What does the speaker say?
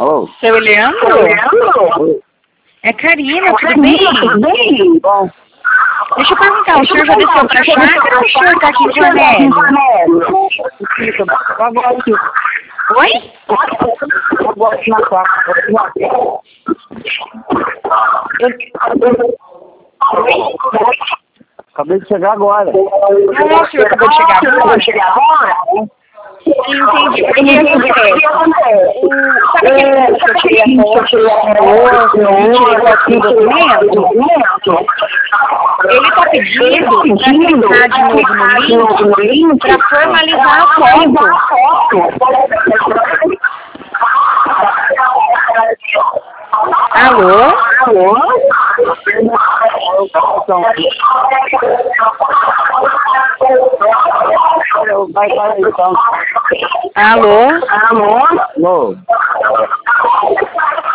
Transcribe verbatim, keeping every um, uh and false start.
Alô? Seu Leandro? Oi. É Karina, tudo bem? Tudo bem? Bom. Deixa eu perguntar, o senhor já desceu pra chácara ou o senhor tá aqui em Cornélio? Agora aqui. Oi? Agora aqui na chácara. Acabei de chegar agora. Ah, o senhor acabou de chegar agora? Entendi. O que acontece? O... Sabe aquele que eu tirei a foto do senhor, eu tirei foto do documento? Ele tá pedindo pra clicar de novo no link pra formalizar a foto. Alô? Alô? Vai para então. Alô? Alô? Alô?